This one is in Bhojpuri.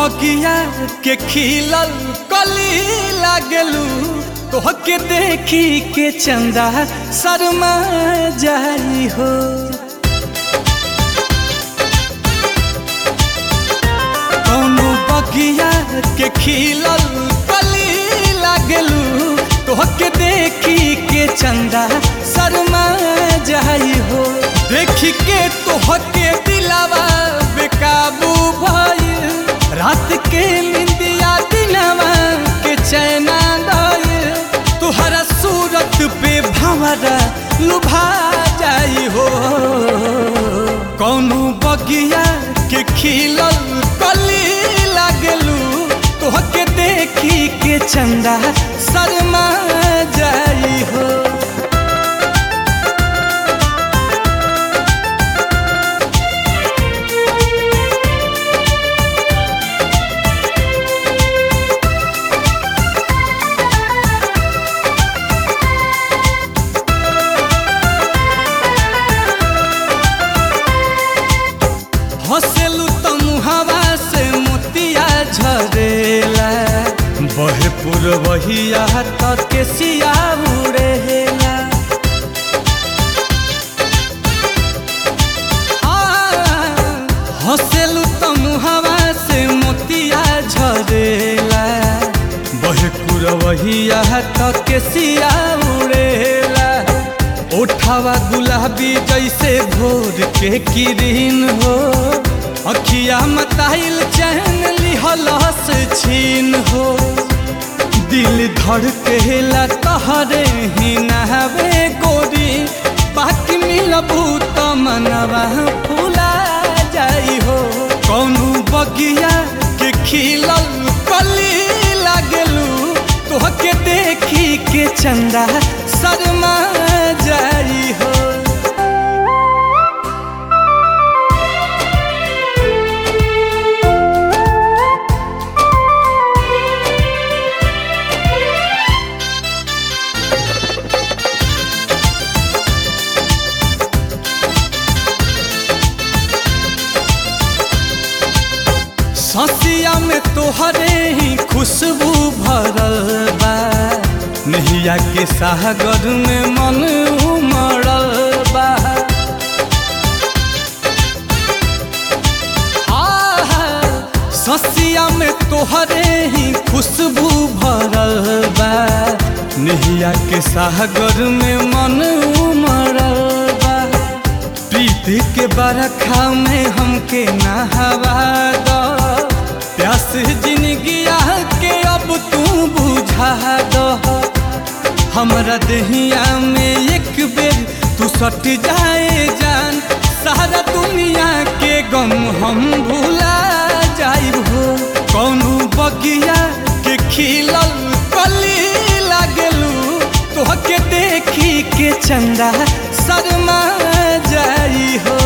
बगिया के खिलल कली लागलू तोहके देखी के चंदा शर्मा जाई हो। कौनो बगिया के खिलल कली लागलू तोहके देखी के चंदा शर्मा जाई हो। देखी के तोहके दिलावा बेकाबू भइल रात के निंदिया दिनवा के चैना गइल तुहरा सूरत पे भंवरा लुभा जाई हो। कौनो बगिया के खिलल कली लागलू तोहके देखी के चंदा शर्मा जाई हो। हंसेलू तो मुहावा से मोतिया झरेला बहे पुरवहिया तक के सिया उड़ेला। हंसेलू तो मुहावा से मोतिया झरेला बहे पुरवहिया तक के सिया उड़ेला। ओठावा गुलाबी जैसे भोर के किरीन हो अखिया मताइल चैन लिहलस छीन हो। दिल धड़केला तहरे ही नहवे गोरी बाकी मिलबू तो मनवा फूला जाई हो। कौनो बगिया के खिलल कली लागलू तोहके देखी के चंदा शर्मा जाई हो। ससिया में तोहरे ही खुशबू भरल बा नहिया के सागर में मन उमड़ल बा। ससिया में तोहरे ही खुशबू भरल बा नहिया के सागर में मन उमड़ल बा। प्रीति के बरखा में हमके नहवा दो प्यास जिंदगिया के अब तू बुझा दो। हमरा दहिया में एक बेर तू सट जाए जान सारा दुनिया के गम हम भूला जाइब हो। कौनो बगिया के खिलल कली लागलू तोहके देखी के चंदा शर्मा जाई हो।